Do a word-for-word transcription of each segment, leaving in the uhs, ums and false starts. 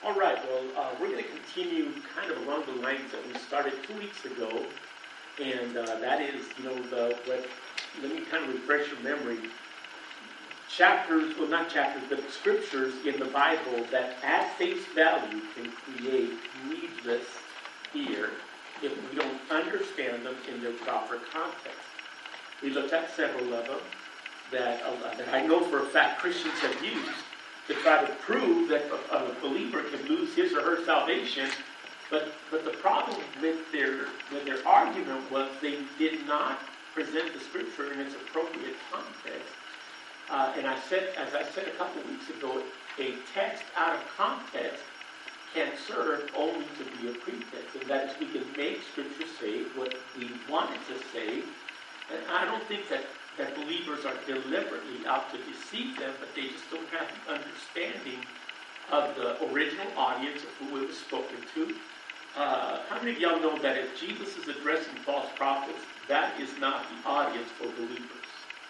All right, well, uh, we're going to continue kind of along the lines that we started two weeks ago, and uh, that is, you know, the what, let me kind of refresh your memory. Chapters, well, not chapters, but scriptures in the Bible that at face value can create needless fear if we don't understand them in their proper context. We looked at several of them that, uh, that I know for a fact Christians have used to try to prove that a, a believer can lose his or her salvation. But but the problem with their with their argument was they did not present the scripture in its appropriate context. Uh, and I said, as I said a couple of weeks ago, a text out of context can serve only to be a pretext. And that is, we can make scripture say what we want it to say. And I don't think that that believers are deliberately out to deceive them, but they just don't have the understanding of the original audience of who it was spoken to. Uh, how many of y'all know that if Jesus is addressing false prophets, that is not the audience for believers?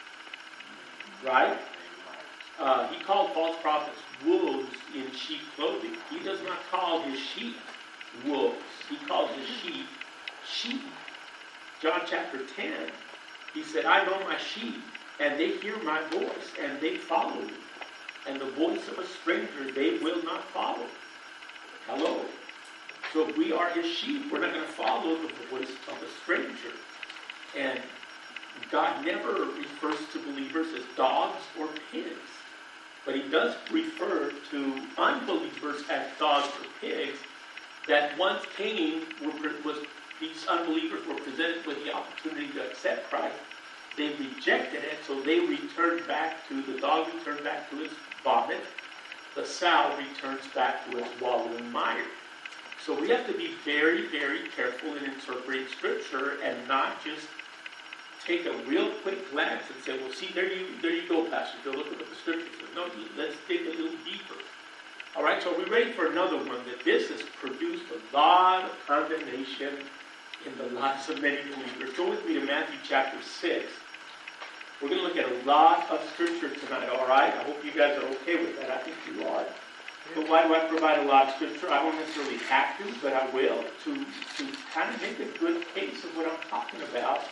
Right? Uh, he called false prophets wolves in sheep clothing. He does not call his sheep wolves. He calls his sheep sheep. John chapter ten. He said, I know my sheep, and they hear my voice, and they follow me. And the voice of a stranger they will not follow. Hello? So if we are his sheep, we're not going to follow the voice of a stranger. And God never refers to believers as dogs or pigs. But he does refer to unbelievers as dogs or pigs that once came, was these unbelievers were presented with the opportunity to accept Christ. They rejected it, so they returned back to, the dog returned back to its vomit. The sow returns back to its wallowing mire. So we have to be very, very careful in interpreting Scripture and not just take a real quick glance and say, well, see, there you there you go, Pastor Phil, look at what the Scripture says. No, let's dig a little deeper. All right, so are we ready for another one? That this has produced a lot of condemnation in the lives of many believers. Go with me to Matthew chapter six. We're going to look at a lot of Scripture tonight, all right? I hope you guys are okay with that. I think you are. But why do I provide a lot of Scripture? I won't necessarily have to, but I will, to, to kind of make a good case of what I'm talking about.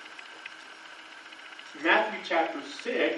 Matthew chapter six.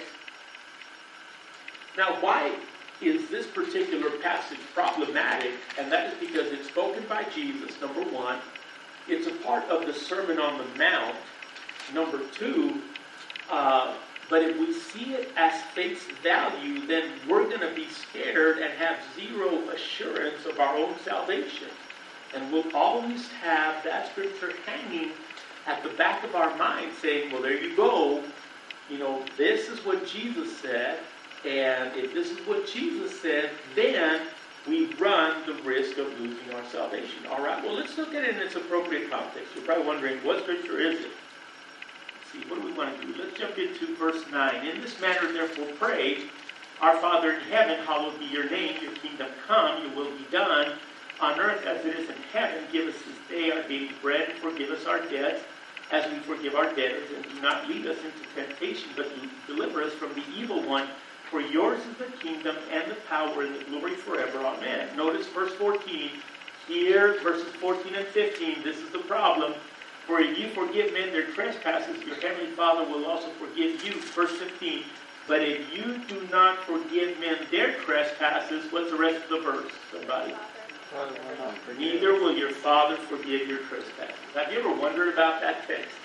Now, why is this particular passage problematic? And that is because it's spoken by Jesus, number one. It's a part of the Sermon on the Mount, number two. Uh, but if we see it as face value, then we're going to be scared and have zero assurance of our own salvation. And we'll always have that scripture hanging at the back of our mind saying, well, there you go. You know, this is what Jesus said. And if this is what Jesus said, then we run the risk of losing our salvation. All right, well, let's look at it in its appropriate context. You're probably wondering, what scripture is it? Let's see, what do we want to do? Let's jump into verse nine. In this manner, therefore, pray, our Father in heaven, hallowed be your name. Your kingdom come, your will be done, on earth as it is in heaven. Give us this day our daily bread, and forgive us our debts, as we forgive our debtors. And do not lead us into temptation, but deliver us from the evil one. For yours is the kingdom and the power and the glory forever. Amen. Notice verse fourteen. Here, verses fourteen and fifteen, this is the problem. For if you forgive men their trespasses, your heavenly Father will also forgive you. Verse fifteen. But if you do not forgive men their trespasses, what's the rest of the verse? Somebody? Neither will your Father forgive your trespasses. Have you ever wondered about that text?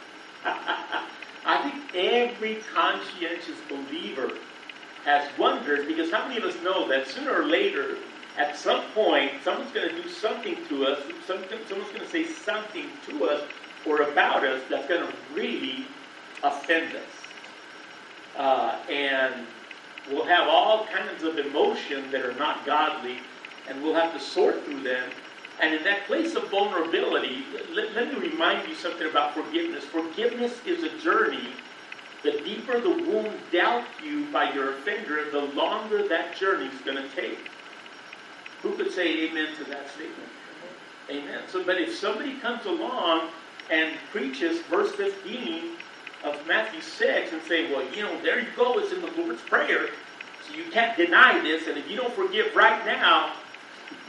I think every conscientious believer has wondered, because how many of us know that sooner or later, at some point, someone's going to do something to us, someone's going to say something to us or about us that's going to really offend us. Uh, and we'll have all kinds of emotion that are not godly, and we'll have to sort through them. And in that place of vulnerability, let, let me remind you something about forgiveness. Forgiveness is a journey. The deeper the wound dealt you by your offender, the longer that journey is going to take. Who could say amen to that statement? Amen. So, but if somebody comes along and preaches verse fifteen of Matthew six and say, well, you know, there you go, it's in the Lord's Prayer, so you can't deny this, and if you don't forgive right now,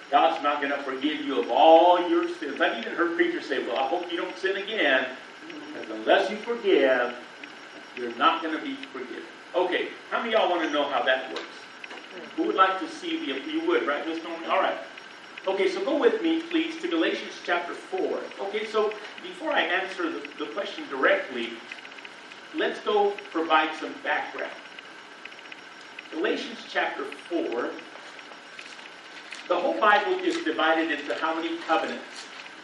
God's not going to forgive you of all your sins. I've even heard preachers say, well, I hope you don't sin again, because unless you forgive, you're not going to be forgiven. Okay, how many of y'all want to know how that works? Who would like to see the, you would, right, Miz Norman? All right. Okay, so go with me, please, to Galatians chapter four. Okay, so before I answer the, the question directly, let's go provide some background. Galatians chapter four, the whole Bible is divided into how many covenants?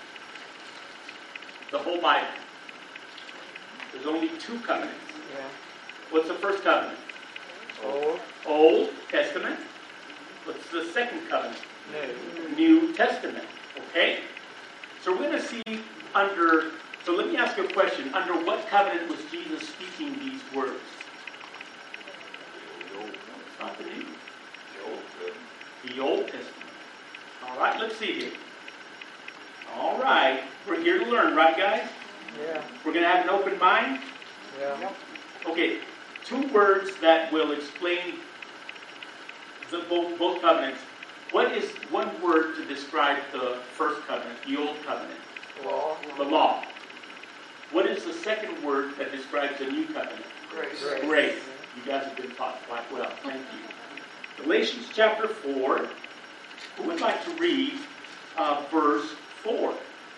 The whole Bible. There's only two covenants. Yeah. What's the first covenant? Old. Old Testament. What's the second covenant? New. New Testament. Okay? So we're going to see under, so let me ask you a question. Under what covenant was Jesus speaking these words? It's not the New. The Old Testament. All right, let's see here. All right. We're here to learn, right, guys? Yeah. We're going to have an open mind? Yeah. Okay. Two words that will explain the, both, both covenants. What is one word to describe the first covenant, the Old Covenant? Law. The law. What is the second word that describes the New Covenant? Grace. Grace. You guys have been taught quite well. Thank you. Galatians chapter four. Who would like to read uh, verse four?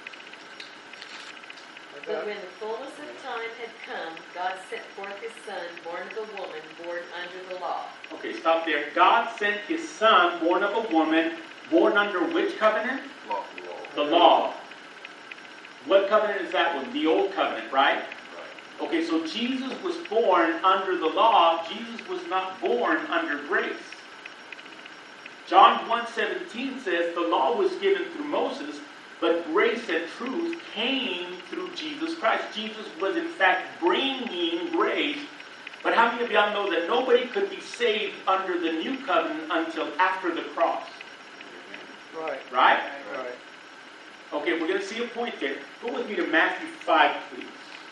But when the fullness of time had come, God sent forth his Son, born of a woman, born under the law. Okay, stop there. God sent his Son, born of a woman, born under which covenant? Law. The law. What covenant is that one? The Old Covenant, right? Right. Okay, so Jesus was born under the law. Jesus was not born under grace. John one seventeen says the law was given through Moses, but grace and truth came through Jesus Christ. Jesus was in fact bringing grace. But how many of y'all know that nobody could be saved under the new covenant until after the cross? Right. Right? Right. Okay, we're going to see a point there. Go with me to Matthew five, please.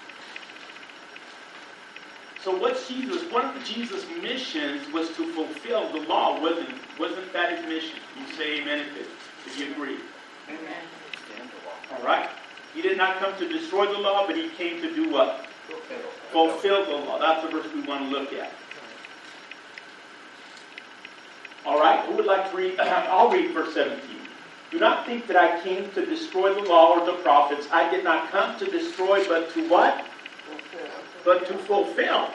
So what's Jesus? One of Jesus' missions was to fulfill the law, wasn't wasn't that his mission? You say amen if, it, if you agree. Amen. All right? He did not come to destroy the law, but he came to do what? Fulfill. Fulfill the law. That's the verse we want to look at. All right, who would like to read? I'll read verse seventeen. Do not think that I came to destroy the law or the prophets. I did not come to destroy, but to what? Fulfill. But to fulfill.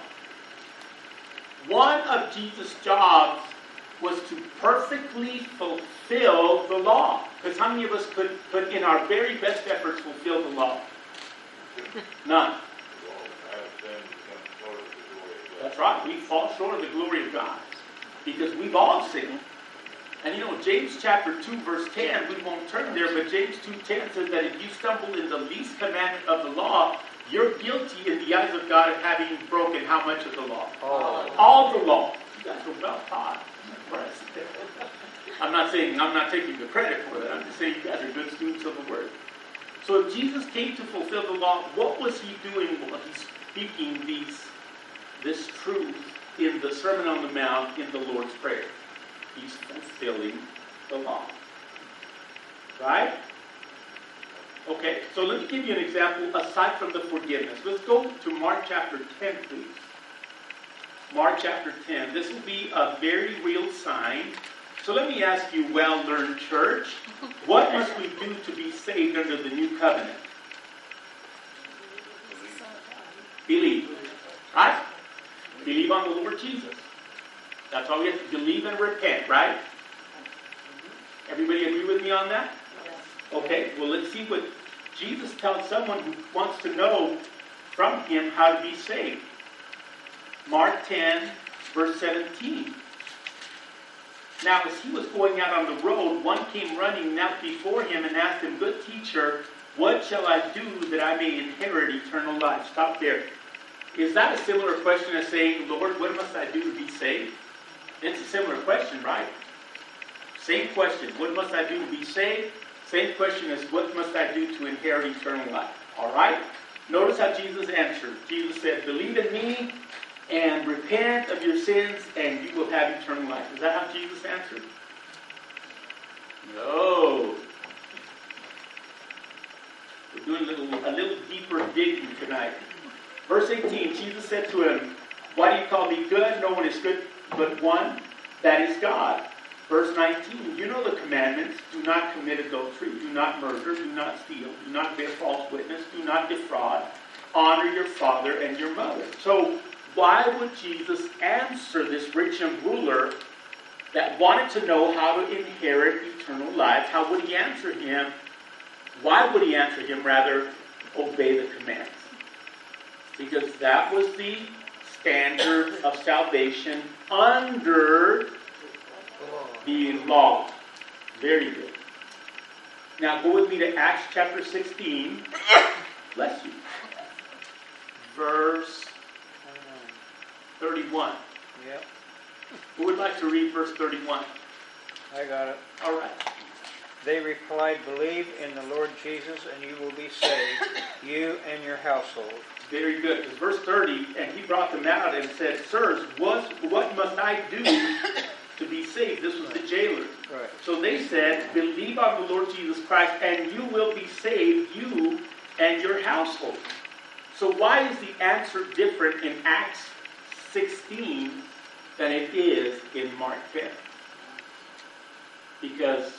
One of Jesus' jobs was to perfectly fulfill the law. Because how many of us could, could, in our very best efforts, fulfill the law? None. That's right. We fall short of the glory of God. Because we've all sinned. And you know, James chapter two, verse ten, we won't turn there, but James two ten says that if you stumble in the least commandment of the law, you're guilty in the eyes of God of having broken how much of the law? All. All the law. You guys are well taught. I'm impressed. I'm not saying, I'm not taking the credit for that. I'm just saying you guys are good students of the Word. So if Jesus came to fulfill the law, what was he doing while he's speaking these, this truth in the Sermon on the Mount in the Lord's Prayer? He's fulfilling the law. Right? Okay, so let me give you an example aside from the forgiveness. Let's go to Mark chapter ten, please. Mark chapter ten. This will be a very real sign. So let me ask you, well-learned church, what must we do to be saved under the new covenant? Believe. Right? Believe on the Lord Jesus. That's why we have to believe and repent, right? Everybody agree with me on that? Okay, well, let's see what Jesus tells someone who wants to know from him how to be saved. Mark ten, verse seventeen. Now, as he was going out on the road, one came running, knelt before him, and asked him, "Good teacher, what shall I do that I may inherit eternal life?" Stop there. Is that a similar question as saying, "Lord, what must I do to be saved?" It's a similar question, right? Same question. What must I do to be saved? Same question as what must I do to inherit eternal life? All right? Notice how Jesus answered. Jesus said, "Believe in me and repent of your sins and you will have eternal life." Is that how Jesus answered? No. deeper digging tonight. Verse eighteen, Jesus said to him, "Why do you call me good? No one is good but one, that is God." Verse nineteen, you know the commandments. Do not commit adultery. Do not murder. Do not steal. Do not bear false witness. Do not defraud. Honor your father and your mother. So why would Jesus answer this rich young ruler that wanted to know how to inherit eternal life? How would he answer him? Why would he answer him, rather, obey the commands? Because that was the standard of salvation under the law. Very good. Now go with me to Acts chapter sixteen. Bless you. Verse thirty-one. Yep, Who would like to read verse thirty-one? I got it. All right. They replied, "Believe in the Lord Jesus, and you will be saved, you and your household." Very good. Because verse thirty, and he brought them out and said, "Sirs, what, what must I do to be saved?" This was the jailer. Right. So they said, "Believe on the Lord Jesus Christ, and you will be saved, you and your household." So why is the answer different in Acts sixteen than it is in Mark ten? Because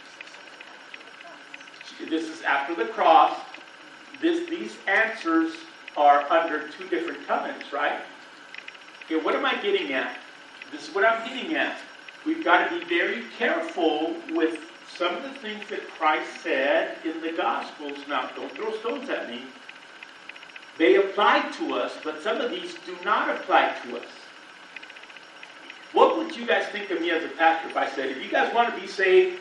this is after the cross. This, these answers are under two different covenants, right? Okay, what am I getting at? This is what I'm getting at. We've got to be very careful with some of the things that Christ said in the Gospels. Now, don't throw stones at me. They apply to us, but some of these do not apply to us. What would you guys think of me as a pastor if I said, if you guys want to be saved,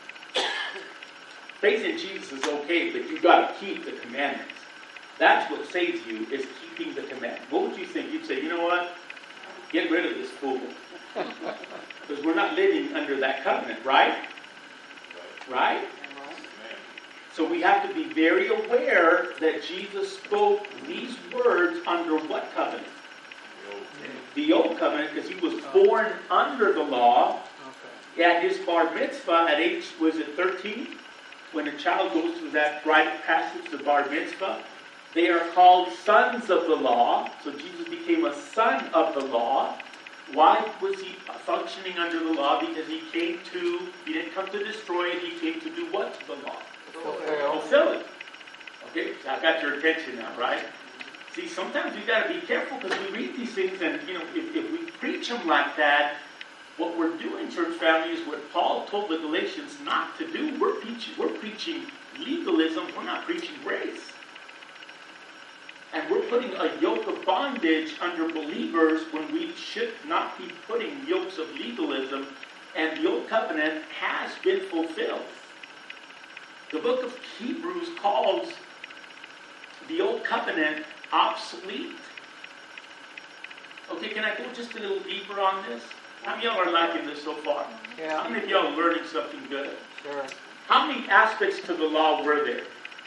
faith in Jesus is okay, but you've got to keep the commandments. That's what saves you, is keeping the commandments. What would you think? You'd say, you know what? Get rid of this fool. Because we're not living under that covenant, right? Right? So we have to be very aware that Jesus spoke these words under what covenant? The old covenant, because he was born under the law. Okay. At his bar mitzvah at age, was it thirteen? When a child goes through that rite of passage, the bar mitzvah, they are called sons of the law. So Jesus became a son of the law. Why was he functioning under the law? Because he came to, he didn't come to destroy it, he came to do what to the law? Fulfill. Fulfill it. Okay, so I got your attention now, right? See, sometimes we've got to be careful because we read these things and, you know, if, if we preach them like that, what we're doing, church family, is what Paul told the Galatians not to do. We're preaching, we're preaching legalism, we're not preaching grace. And we're putting a yoke of bondage under believers when we should not be putting yokes of legalism, and the old covenant has been fulfilled. The book of Hebrews calls the old covenant obsolete. Okay, can I go just a little deeper on this? How many of y'all are liking this so far? Yeah. How many of y'all are learning something good? Sure. How many aspects to the law were there?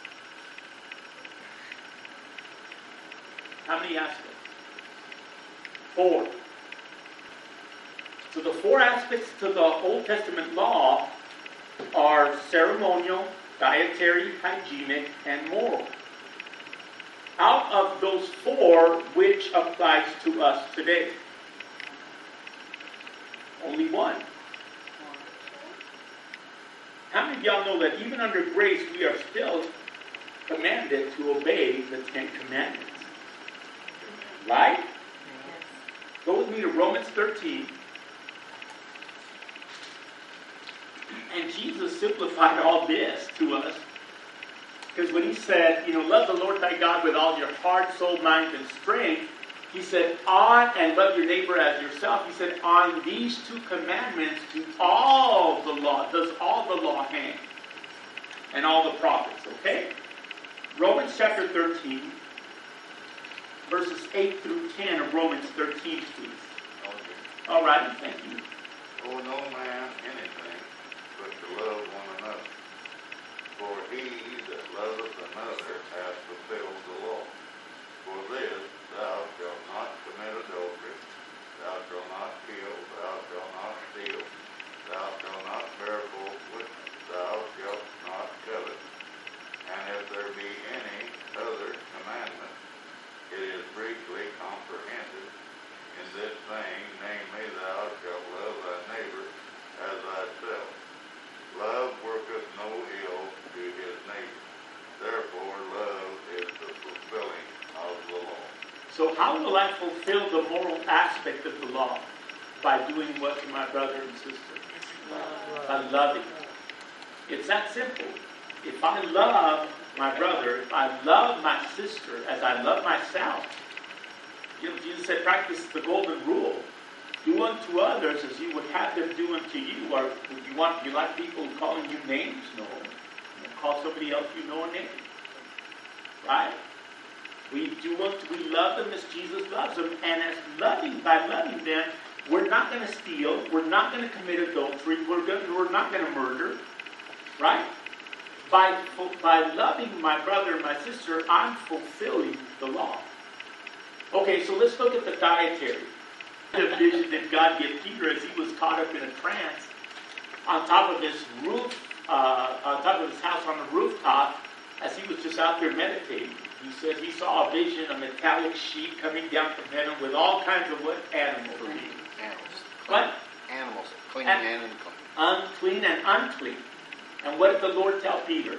How many aspects? Four. So the four aspects to the Old Testament law are ceremonial, dietary, hygienic, and moral. Out of those four, which applies to us today? Only one. How many of y'all know that even under grace, we are still commanded to obey the Ten Commandments? Right? Go with me to Romans thirteen. And Jesus simplified all this to us. Because when he said, you know, love the Lord thy God with all your heart, soul, mind, and strength, he said, on, and love your neighbor as yourself. He said, on these two commandments do all the law, does all the law hang. And all the prophets, okay? Romans chapter thirteen, verses eight through ten of Romans thirteen, please. Okay. All right, thank you. Owe no man anything but to love one another. For he that loveth another hath fulfilled the law. For this, thou shalt not commit adultery, thou shalt not kill, thou shalt not steal, thou shalt not bear false witness, thou shalt not covet. And if there be any other So how will I fulfill the moral aspect of the law? By doing what to my brother and sister? By loving. It's that simple. If I love my brother, if I love my sister as I love myself, you know, Jesus said, practice the golden rule. Do unto others as you would have them do unto you. Or would you want, do you like people calling you names? No. You call somebody else you know a name. Right? We do unto, we love them as Jesus loves them. And as loving, by loving them, we're not going to steal. We're not going to commit adultery. We're, going, we're not going to murder. Right? By, by loving my brother and my sister, I'm fulfilling the law. Okay, so let's look at the dietary. The vision that God gave Peter as he was caught up in a trance on top of this roof, uh, on top of his house on the rooftop, as he was just out there meditating. He said he saw a vision, a metallic sheet coming down from heaven with all kinds of what? Animals. Animals. What? Animals. Clean An- and unclean. Unclean and unclean. And what did the Lord tell Peter?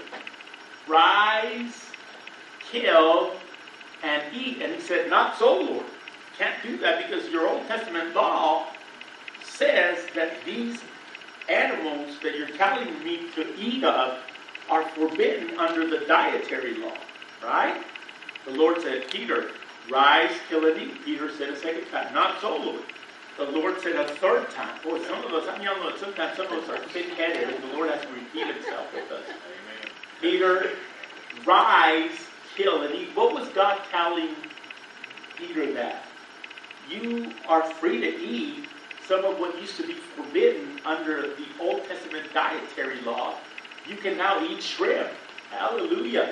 Rise, kill, and eat. And he said, not so, Lord. Can't do that because your Old Testament law says that these animals that you're telling me to eat of are forbidden under the dietary law. Right? The Lord said, Peter, rise, kill, and eat. Peter said a second time, not so, Lord. The Lord said a third time. Boy, some of us, I mean, I know sometimes some of us are thick-headed and the Lord has to repeat himself with us. Amen. Peter, rise, kill, and eat. What was God telling Peter that? You are free to eat some of what used to be forbidden under the Old Testament dietary law. You can now eat shrimp. Hallelujah.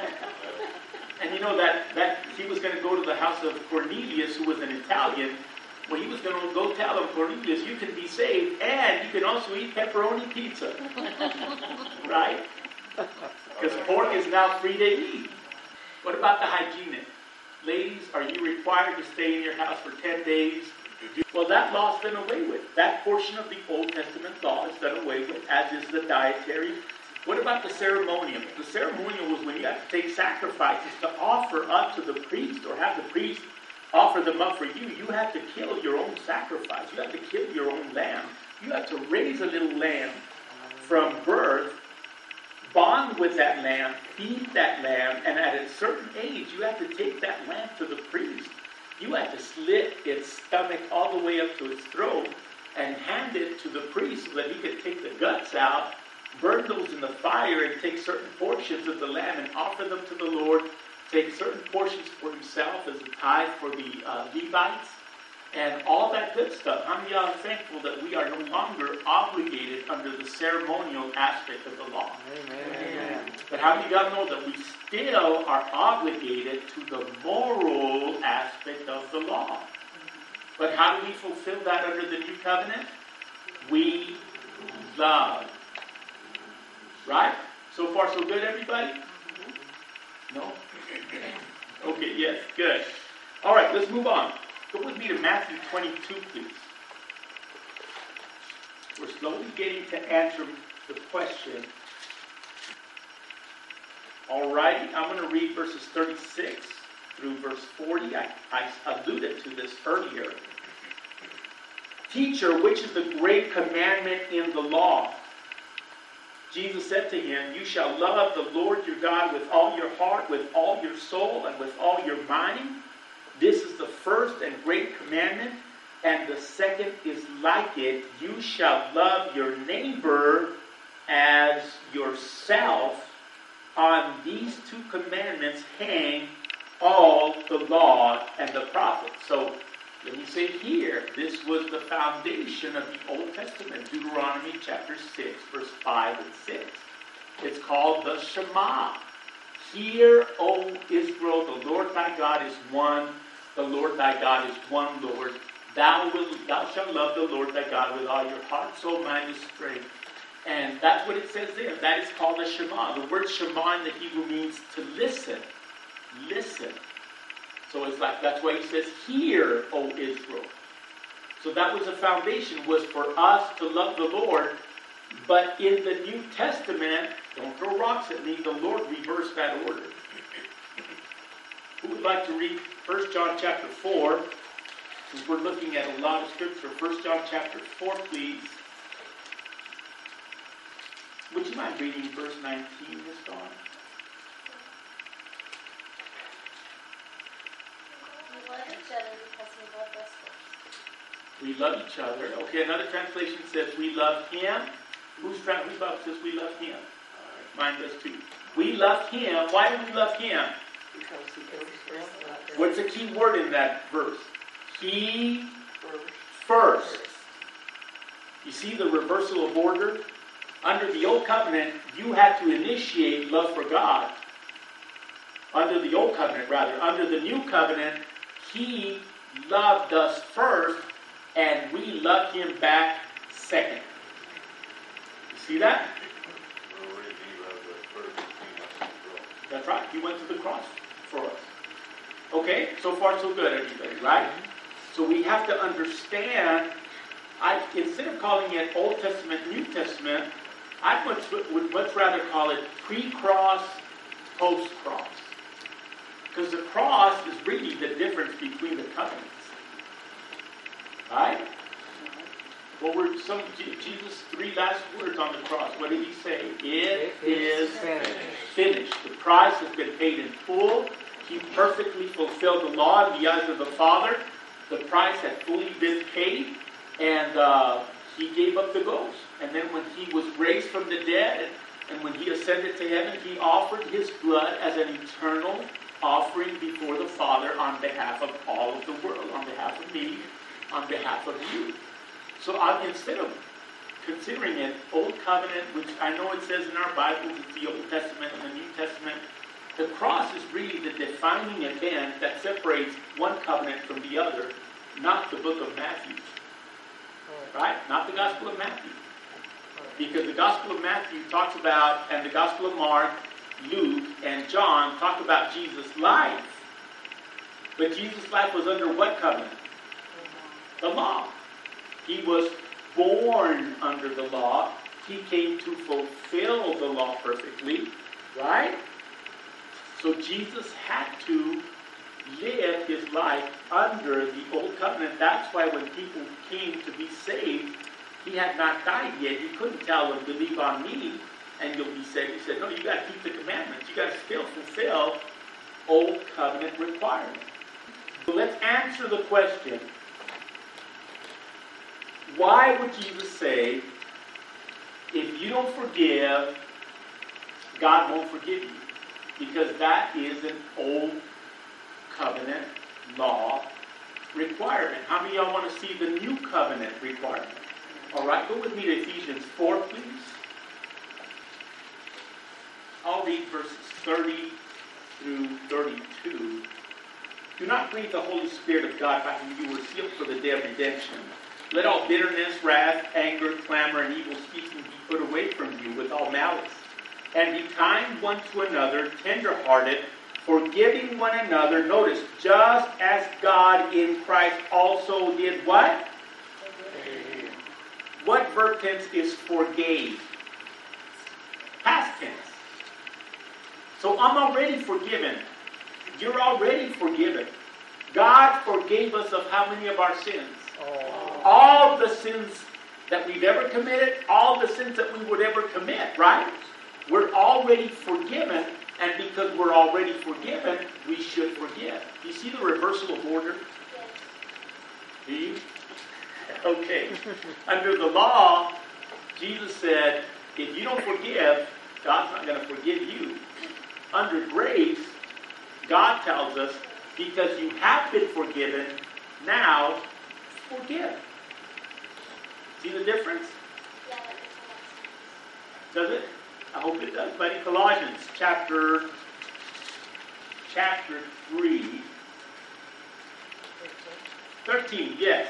And you know that, that he was going to go to the house of Cornelius, who was an Italian. Well, he was going to go tell him, Cornelius, you can be saved, and you can also eat pepperoni pizza. Right? Because pork is now free to eat. What about the hygienic? Ladies, are you required to stay in your house for ten days? Well, that law's done away with. That portion of the Old Testament law is done away with, as is the dietary. What about the ceremonial? The ceremonial was when you had to take sacrifices to offer up to the priest, or have the priest offer them up for you. You had to kill your own sacrifice. You had to kill your own lamb. You had to raise a little lamb from birth, bond with that lamb, feed that lamb, and at a certain age, you had to take that lamb to the priest. You had to slit its stomach all the way up to its throat and hand it to the priest so that he could take the guts out, burn those in the fire, and take certain portions of the lamb and offer them to the Lord, take certain portions for himself as a tithe for the uh, Levites, and all that good stuff. How many of y'all are thankful that we are no longer obligated under the ceremonial aspect of the law? Amen. Amen. But how many of y'all know that we still are obligated to the moral aspect of the law? But how do we fulfill that under the new covenant? We love. Right? So far so good, everybody? No? Okay, yes, good. All right, let's move on. Go with me to Matthew twenty-two, please. We're slowly getting to answer the question. All righty, I'm going to read verses thirty-six through verse forty. I, I alluded to this earlier. Teacher, which is the great commandment in the law? Jesus said to him, you shall love the Lord your God with all your heart, with all your soul, and with all your mind. This is the first and great commandment. And the second is like it. You shall love your neighbor as yourself. On these two commandments hang all the law and the prophets. So, let me say here, this was the foundation of the Old Testament, Deuteronomy chapter six, verse five and six. It's called the Shema. Hear, O Israel, the Lord thy God is one. The Lord thy God is one Lord. Thou, will, thou shalt love the Lord thy God with all your heart, soul, mind, and strength. And that's what it says there. That is called the Shema. The word Shema in the Hebrew means to listen. Listen. So it's like, that's why he says, hear, O Israel. So that was the foundation, was for us to love the Lord. But in the New Testament, don't throw rocks at me, the Lord reversed that order. Who would like to read First John chapter four? Since we're looking at a lot of scripture, First John chapter four, please. Would you mind reading verse nineteen, Miss Dawn? We love each other because he loved us first. We love each other. Okay, another translation says we love him. Who's tra- whose Bible says we love him? Mine does too. We love him. Why do we love him? Because he goes first. What's the key word in that verse? He first. You see the reversal of order? Under the old covenant, you had to initiate love for God. Under the old covenant, rather. Under the new covenant, he loved us first, and we loved him back second. You see that? The reason he loved us first, he went to the cross. That's right. He went to the cross for us. Okay? So far, so good, everybody, right? So we have to understand, I, instead of calling it Old Testament, New Testament, I much, would much rather call it pre-cross, post-cross. Because the cross is really the difference between the covenants. Right? What were some Jesus' three last words on the cross? What did he say? It is finished. finished. The price has been paid in full. He perfectly fulfilled the law in the eyes of the Father. The price had fully been paid. And uh, he gave up the ghost. And then when he was raised from the dead, and when he ascended to heaven, he offered his blood as an eternal offering before the Father on behalf of all of the world, on behalf of me, on behalf of you. So I, instead of considering it Old Covenant, which I know it says in our Bibles, it's the Old Testament and the New Testament, the cross is really the defining event that separates one covenant from the other, not the book of Matthew. Right? Not the Gospel of Matthew. Because the Gospel of Matthew talks about, and the Gospel of Mark, Luke, and John talk about Jesus' life. But Jesus' life was under what covenant? The law. He was born under the law. He came to fulfill the law perfectly. Right? So Jesus had to live his life under the old covenant. That's why when people came to be saved, he had not died yet. He couldn't tell them, believe on me, and you'll be saved. He said, no, you got to keep the commandments. You got to still fulfill old covenant requirements. So let's answer the question, why would Jesus say, if you don't forgive, God won't forgive you? Because that is an old covenant law requirement. How many of y'all want to see the new covenant requirement? All right, go with me to Ephesians four, please. I'll read verses thirty through thirty-two. Do not grieve the Holy Spirit of God, by whom you were sealed for the day of redemption. Let all bitterness, wrath, anger, clamor, and evil speaking be put away from you with all malice. And be kind one to another, tender-hearted, forgiving one another. Notice, just as God in Christ also did what? Forgave. What verb tense is forgave? Past tense. So I'm already forgiven. You're already forgiven. God forgave us of how many of our sins? Oh. All the sins that we've ever committed, all the sins that we would ever commit, right? We're already forgiven, and because we're already forgiven, we should forgive. Do you see the reversal of order? Yes. Do you? Okay. Under the law, Jesus said, if you don't forgive, God's not going to forgive you. Under grace, God tells us, because you have been forgiven, now forgive. See the difference? Yeah, that makes a lot of sense. Does it? I hope it does, buddy. Colossians chapter, chapter three. thirteen, yes.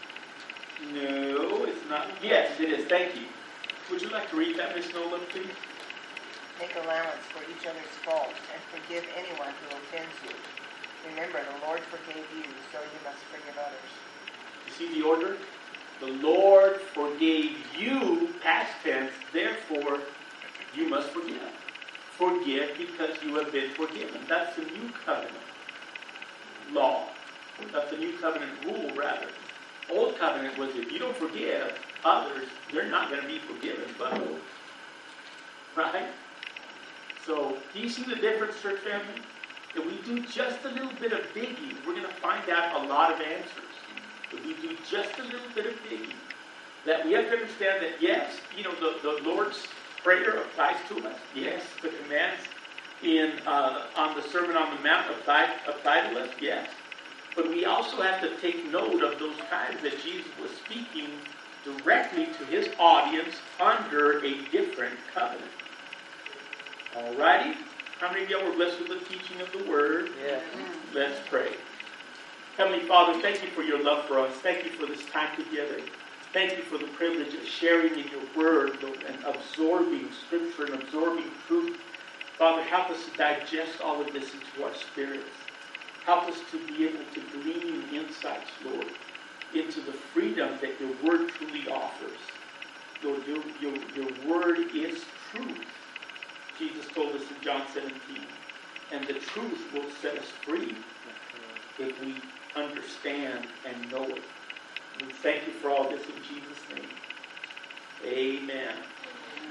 No, it's not. Yes, it is. Thank you. Would you like to read that, Miss Nolan, please? Make allowance for each other's faults and forgive anyone who offends you. Remember, the Lord forgave you, so you must forgive others. You see the order? The Lord forgave you, past tense, therefore you must forgive. Forgive because you have been forgiven. That's the new covenant. law. That's the new covenant rule, rather. Old covenant was if you don't forgive others, they're not going to be forgiven by you. Right? So, do you see the difference, church family? If we do just a little bit of digging, we're going to find out a lot of answers. If we do just a little bit of digging, that we have to understand that, yes, you know, the, the Lord's Prayer applies to us. Yes, the commands in uh, on the Sermon on the Mount apply, apply to us. Yes. But we also have to take note of those times that Jesus was speaking directly to his audience under a different covenant. Alrighty? How many of y'all were blessed with the teaching of the Word? Yes. Let's pray. Heavenly Father, thank you for your love for us. Thank you for this time together. Thank you for the privilege of sharing in your Word and absorbing Scripture and absorbing truth. Father, help us to digest all of this into our spirits. Help us to be able to glean insights, Lord, into the freedom that your Word truly offers. Lord, your, your, your Word is truth. Jesus told us in John seventeen, and the truth will set us free if we understand and know it. We thank you for all this in Jesus' name. Amen.